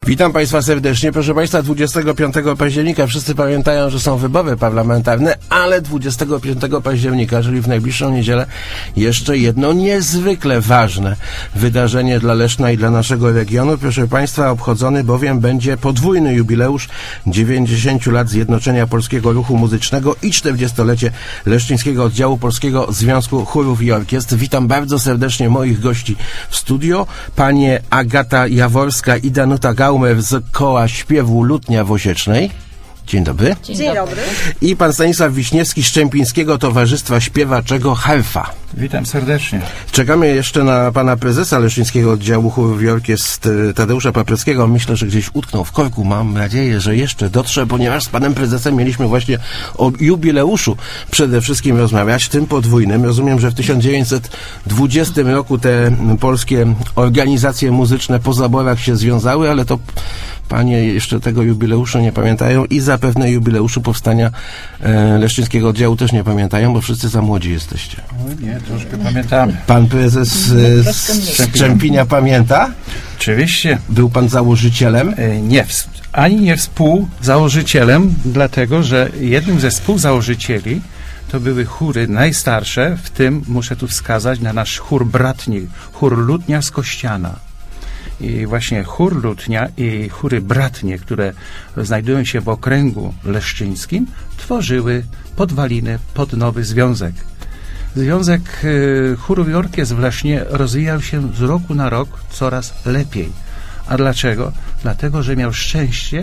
Witam Państwa serdecznie. Proszę Państwa, 25 października wszyscy pamiętają, że są wybory parlamentarne, ale 25 października, czyli w najbliższą niedzielę, jeszcze jedno niezwykle ważne wydarzenie dla Leszna i dla naszego regionu. Proszę Państwa, obchodzony bowiem będzie podwójny jubileusz 90 lat Zjednoczenia Polskiego Ruchu Muzycznego i 40-lecie Leszczyńskiego Oddziału Polskiego Związku Chórów i Orkiestr. Witam bardzo serdecznie moich gości w studio. Panie Agata Jaworska i Danuta Gaumer z Koła Śpiewu Lutnia w Osiecznej. Dzień dobry. Dzień dobry. I pan Stanisław Wiśniewski z Szczępińskiego Towarzystwa Śpiewaczego Harfa. Witam serdecznie. Czekamy jeszcze na pana prezesa Leszczyńskiego Oddziału Chórów i Orkiestr Tadeusza Paprockiego. Myślę, że gdzieś utknął w korku. Mam nadzieję, że jeszcze dotrze, ponieważ z panem prezesem mieliśmy właśnie o jubileuszu przede wszystkim rozmawiać, tym podwójnym. Rozumiem, że w 1920 roku te polskie organizacje muzyczne po zaborach się związały, ale to panie jeszcze tego jubileuszu nie pamiętają i zapewne jubileuszu powstania Leszczyńskiego Oddziału też nie pamiętają, bo wszyscy za młodzi jesteście. No nie, troszkę pamiętamy. Pan prezes z Szczępinia pamięta? Oczywiście. Był pan założycielem? Nie, ani nie współzałożycielem, dlatego że jednym ze współzałożycieli to były chóry najstarsze, w tym muszę tu wskazać na nasz chór bratni, chór Lutnia z Kościana. I właśnie chór Lutnia i chóry bratnie, które znajdują się w okręgu leszczyńskim, tworzyły podwaliny pod nowy związek. Związek chórów i orkiestr w Lesznie rozwijał się z roku na rok coraz lepiej. A dlaczego? Dlatego, że miał szczęście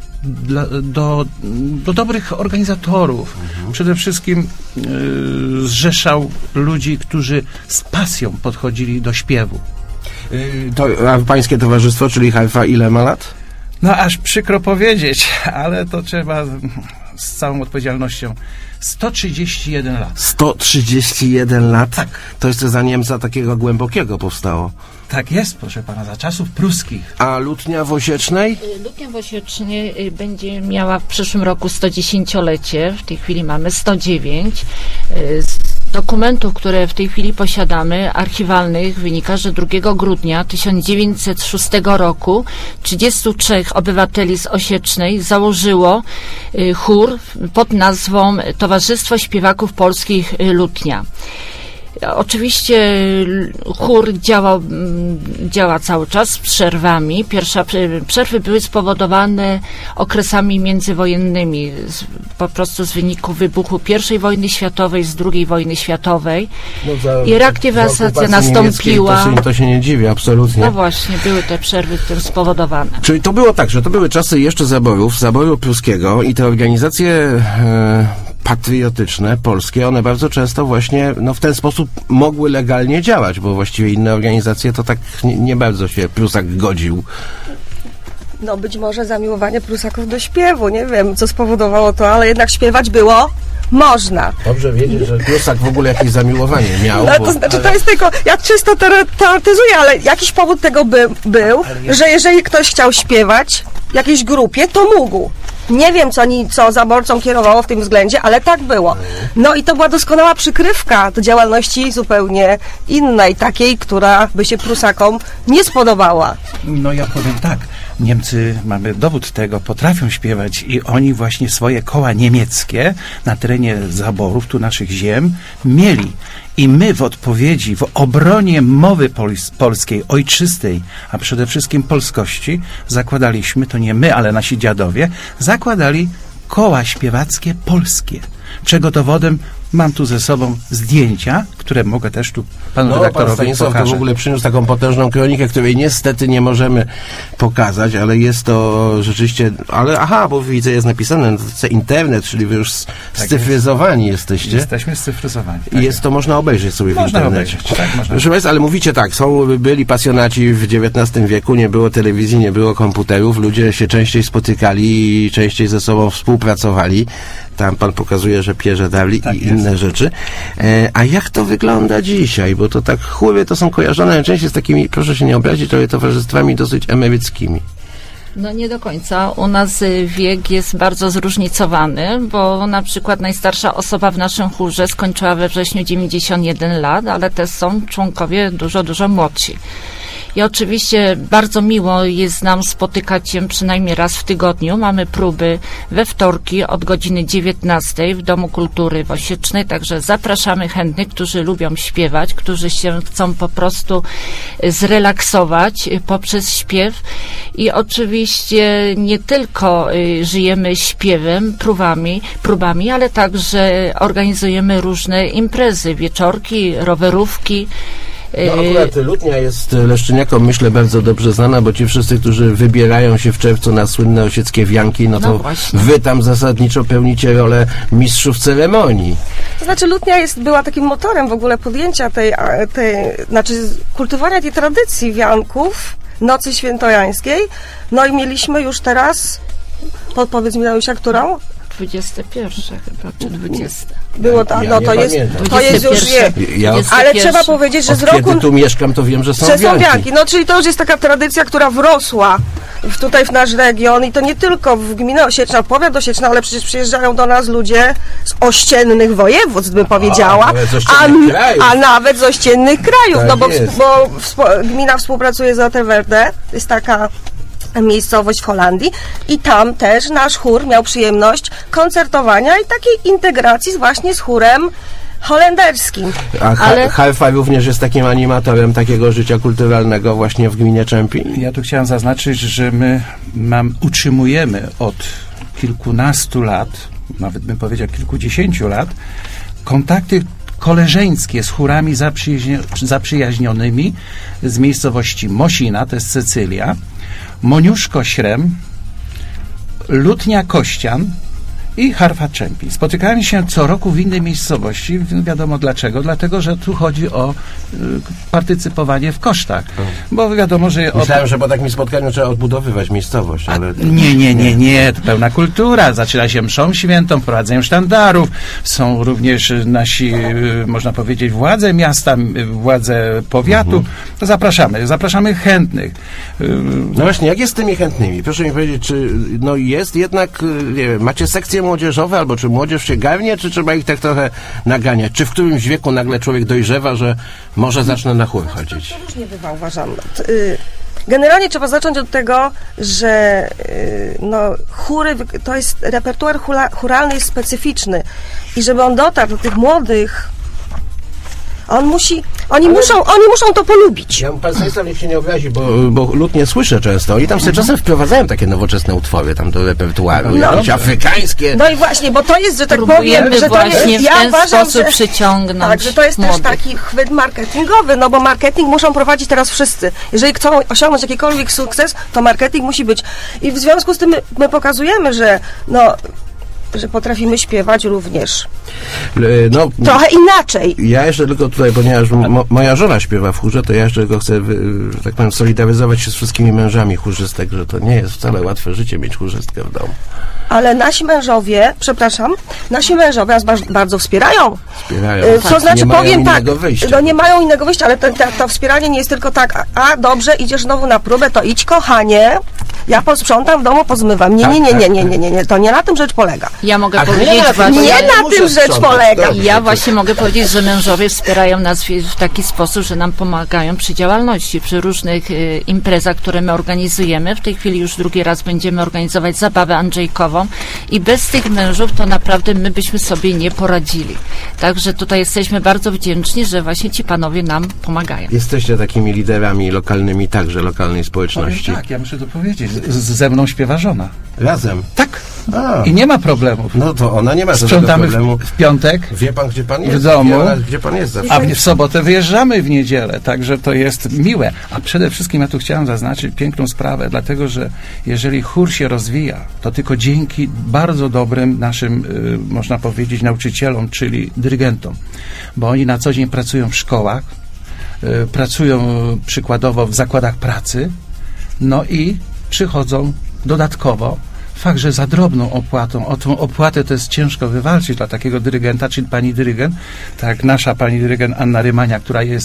do dobrych organizatorów. Przede wszystkim zrzeszał ludzi, którzy z pasją podchodzili do śpiewu. A pańskie towarzystwo, czyli Harfa, ile ma lat? No aż przykro powiedzieć, ale to trzeba z całą odpowiedzialnością. 131 lat. 131 lat? Tak. To jeszcze za Niemca takiego głębokiego powstało. Tak jest, proszę pana, za czasów pruskich. A Lutnia w Osiecznej? Lutnia w Osiecznej będzie miała w przyszłym roku 110-lecie. W tej chwili mamy 109. Z dokumentów, które w tej chwili posiadamy, archiwalnych, wynika, że 2 grudnia 1906 roku 33 obywateli z Osiecznej założyło chór pod nazwą Towarzystwo Śpiewaków Polskich Lutnia. Oczywiście chór działa cały czas z przerwami. Przerwy były spowodowane okresami międzywojennymi, po prostu z wyniku wybuchu I wojny światowej, z II wojny światowej. I reaktywacja nastąpiła. To się nie dziwi, absolutnie. No właśnie, były te przerwy tym spowodowane. Czyli to było tak, że to były czasy jeszcze zaboru pruskiego i te organizacje patriotyczne, polskie, one bardzo często właśnie w ten sposób mogły legalnie działać, bo właściwie inne organizacje to tak nie bardzo się Prusak godził. No być może zamiłowanie Prusaków do śpiewu, nie wiem, co spowodowało to, ale jednak śpiewać było można. Dobrze wiedzieć, że Prusak w ogóle jakieś zamiłowanie miał. No, to znaczy, to jest tylko, ja czysto teoretyzuję, ale jakiś powód tego był, że jeżeli ktoś chciał śpiewać w jakiejś grupie, to mógł. Nie wiem, co zaborcą kierowało w tym względzie, ale tak było. No i to była doskonała przykrywka do działalności zupełnie innej, takiej, która by się Prusakom nie spodobała. No ja powiem tak, Niemcy, mamy dowód tego, potrafią śpiewać i oni właśnie swoje koła niemieckie na terenie zaborów, tu naszych ziem, mieli. I my w odpowiedzi, w obronie mowy polskiej, ojczystej, a przede wszystkim polskości, zakładaliśmy, to nie my, ale nasi dziadowie, zakładali koła śpiewackie polskie, czego dowodem mam tu ze sobą zdjęcia, które mogę też tu panu redaktorowi pan Stanisław pokażę. To w ogóle przyniósł taką potężną kronikę, której niestety nie możemy pokazać, ale jest to rzeczywiście, bo widzę, jest napisane na internet, czyli wy już scyfryzowani jesteście. Jesteśmy scyfryzowani. I jest to, można obejrzeć sobie w internecie. Proszę Państwa, ale mówicie tak, byli pasjonaci w XIX wieku, nie było telewizji, nie było komputerów, ludzie się częściej spotykali i częściej ze sobą współpracowali. Tam pan pokazuje, że pierze dawli i inne rzeczy. A jak to wygląda dzisiaj? Bo to tak chóry to są kojarzone najczęściej z takimi, proszę się nie obrazić, ale towarzystwami dosyć emeryckimi. No nie do końca. U nas wiek jest bardzo zróżnicowany, bo na przykład najstarsza osoba w naszym chórze skończyła we wrześniu 91 lat, ale też są członkowie dużo młodsi. I oczywiście bardzo miło jest nam spotykać się przynajmniej raz w tygodniu. Mamy próby we wtorki od godziny 19 w Domu Kultury w Osiecznej, także zapraszamy chętnych, którzy lubią śpiewać, którzy się chcą po prostu zrelaksować poprzez śpiew. I oczywiście nie tylko żyjemy śpiewem, próbami, ale także organizujemy różne imprezy, wieczorki, rowerówki. No akurat Lutnia jest leszczyniakom, myślę, bardzo dobrze znana, bo ci wszyscy, którzy wybierają się w czerwcu na słynne osieckie wianki, no to wy tam zasadniczo pełnicie rolę mistrzów ceremonii. To znaczy Lutnia była takim motorem w ogóle podjęcia kultywowania tej tradycji wianków, Nocy Świętojańskiej. No i mieliśmy już teraz, podpowiedz mi, Danusia, którą? 21 chyba, czy 20. Było tak, no to jest już ale trzeba powiedzieć, że z roku... Kiedy tu mieszkam, to wiem, że są wianki. No, czyli to już jest taka tradycja, która wrosła tutaj w nasz region i to nie tylko w gminę Osieczna, powiat Osieczna, ale przecież przyjeżdżają do nas ludzie z ościennych województw, bym powiedziała, a nawet z ościennych krajów, tak, no bo gmina współpracuje z Ateverde, jest taka miejscowość w Holandii i tam też nasz chór miał przyjemność koncertowania i takiej integracji właśnie z chórem holenderskim. A HFA również jest takim animatorem takiego życia kulturalnego właśnie w gminie Czempin. Ja tu chciałem zaznaczyć, że my utrzymujemy od kilkunastu lat, nawet bym powiedział kilkudziesięciu lat, kontakty koleżeńskie z chórami zaprzyjaźnionymi z miejscowości Mosina, to jest Cecylia, Moniuszko-Śrem, Lutnia-Kościan i Harfa Czempin. Spotykamy się co roku w innej miejscowości. Wiadomo dlaczego. Dlatego, że tu chodzi o partycypowanie w kosztach. Bo wiadomo, że... Myślałem, że po takim spotkaniu trzeba odbudowywać miejscowość, ale... Nie. To pełna kultura. Zaczyna się mszą świętą, prowadzeniem sztandarów. Są również nasi, można powiedzieć, władze miasta, władze powiatu. To zapraszamy chętnych. No właśnie, jak jest z tymi chętnymi? Proszę mi powiedzieć, czy jest jednak, nie wiem, macie sekcje młodzieżowe, albo czy młodzież się garnie, czy trzeba ich tak trochę naganiać? Czy w którymś wieku nagle człowiek dojrzewa, że może zacznę na chór chodzić? To różnie bywa, uważam. Generalnie trzeba zacząć od tego, że chóry, to jest repertuar chóralny jest specyficzny i żeby on dotarł do tych młodych, oni muszą to polubić. Pan Stanisław niech się nie obrazi, bo Lutnie słyszę często. Oni tam sobie czasem wprowadzają takie nowoczesne utwory tam do repertuaru, jakieś afrykańskie. No i właśnie, bo to jest, że tak powiem, że to jest, ja uważam, że przyciągnąć. Tak, że to jest też taki chwyt marketingowy, no bo marketing muszą prowadzić teraz wszyscy. Jeżeli chcą osiągnąć jakikolwiek sukces, to marketing musi być. I w związku z tym my pokazujemy, że potrafimy śpiewać również. Trochę inaczej. Ja jeszcze tylko tutaj, ponieważ moja żona śpiewa w chórze, to ja jeszcze tylko chcę, że tak powiem, solidaryzować się z wszystkimi mężami chórzystek, że to nie jest wcale łatwe życie mieć chórzystkę w domu. Ale nasi mężowie nas bardzo wspierają. To znaczy, powiem tak, nie mają innego wyjścia, ale to wspieranie nie jest tylko tak, dobrze, idziesz znowu na próbę, to idź, kochanie, ja posprzątam w domu, pozmywam. Nie, to nie na tym rzecz polega. Ja mogę powiedzieć Ja właśnie mogę powiedzieć, że mężowie wspierają nas w taki sposób, że nam pomagają przy działalności, przy różnych imprezach, które my organizujemy. W tej chwili już drugi raz będziemy organizować zabawę andrzejkową i bez tych mężów to naprawdę my byśmy sobie nie poradzili. Także tutaj jesteśmy bardzo wdzięczni, że właśnie ci panowie nam pomagają. Jesteście takimi liderami lokalnymi, także lokalnej społeczności. Tak, ja muszę to powiedzieć. Ze mną śpiewa żona. Razem? Tak. I nie ma problemów. No to ona nie ma Sprzątamy problemu. w piątek. Wie pan, gdzie pan jest? W domu. Gdzie pan jest zawsze? A w sobotę wyjeżdżamy w niedzielę, także to jest miłe. A przede wszystkim ja tu chciałem zaznaczyć piękną sprawę, dlatego, że jeżeli chór się rozwija, to tylko dzięki bardzo dobrym naszym, można powiedzieć, nauczycielom, czyli dyrygentom. Bo oni na co dzień pracują w szkołach, pracują przykładowo w zakładach pracy, no i przychodzą dodatkowo fakt, że za drobną opłatą, o tą opłatę to jest ciężko wywalczyć dla takiego dyrygenta, czyli pani dyrygent, tak nasza pani dyrygent Anna Rymania, która jest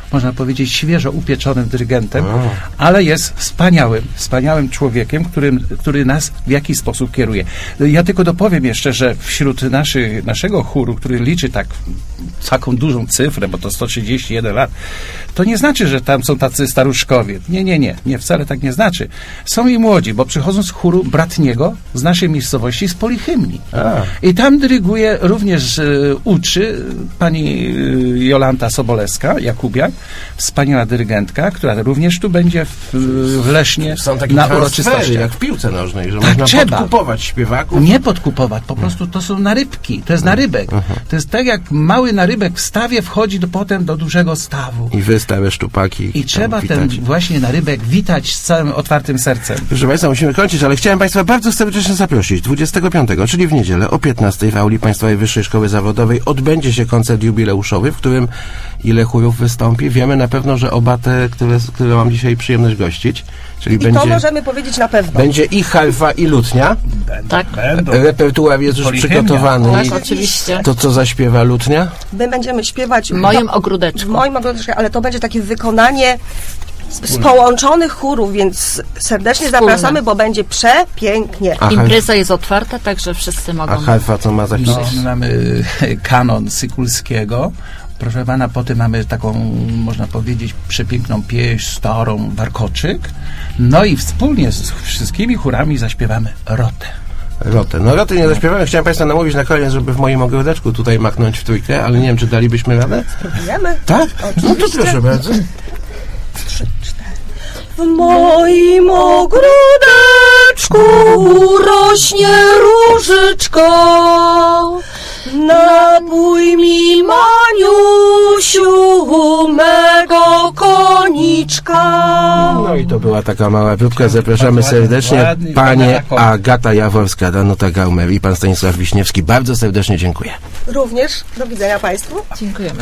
można powiedzieć, świeżo upieczonym dyrygentem, ale jest wspaniałym człowiekiem, który nas w jakiś sposób kieruje. Ja tylko dopowiem jeszcze, że wśród naszego chóru, który liczy taką dużą cyfrę, bo to 131 lat, to nie znaczy, że tam są tacy staruszkowie. Nie, wcale tak nie znaczy. Są i młodzi, bo przychodzą z chóru bratniego z naszej miejscowości, z Polihymni. I tam dyryguje, również uczy pani Jolanta Sobolewska, Jakubiak, wspaniała dyrygentka, która również tu będzie w Lesznie Są takie na transfery, uroczystościach. jak w piłce nożnej, że Tak, można trzeba. podkupować śpiewaków. Nie podkupować, po prostu to są narybki, to jest narybek. To jest tak, jak mały narybek w stawie wchodzi potem do dużego stawu. I wy stałe szczupaki. I trzeba witać. ten właśnie narybek witać z całym otwartym sercem. Proszę Państwa, musimy kończyć, ale chciałem Państwa bardzo serdecznie zaprosić. 25, czyli w niedzielę o 15 w auli Państwowej Wyższej Szkoły Zawodowej odbędzie się koncert jubileuszowy, w którym ile chórów wystąpi. Wiemy na pewno, że oba te, które mam dzisiaj przyjemność gościć. Czyli I to możemy powiedzieć na pewno. będzie i harfa, i lutnia. Tak. Repertuar jest już Polihymnia. przygotowany. Tak, I oczywiście. to, co zaśpiewa lutnia? My będziemy śpiewać W moim w ogródeczku. moim ogródeczku, ale to będzie takie wykonanie z połączonych chórów, więc serdecznie Wspólne. zapraszamy, bo będzie przepięknie. A Impreza jest otwarta, także wszyscy mogą. A harfa co ma zaśpiewać? No, my mamy kanon Sykulskiego. Proszę pana, potem mamy taką, można powiedzieć, przepiękną pieśń, starą, warkoczyk. No i wspólnie z wszystkimi chórami zaśpiewamy Rotę. Rotę. No roty nie zaśpiewamy. Chciałem Państwa namówić na koniec, żeby w moim ogródeczku tutaj machnąć w trójkę, ale nie wiem, czy dalibyśmy radę? Spróbujemy. Tak? No to proszę bardzo. W moim ogródeczku rośnie różyczko, napój mi, Maniusiu, mego koniczka. No i to była taka mała próbka. Zapraszamy Bardzo ładnie, serdecznie. ładnie. Panie Agata Jaworska, Danuta Gaumer i pan Stanisław Wiśniewski. Bardzo serdecznie dziękuję. Również do widzenia Państwu. Dziękujemy.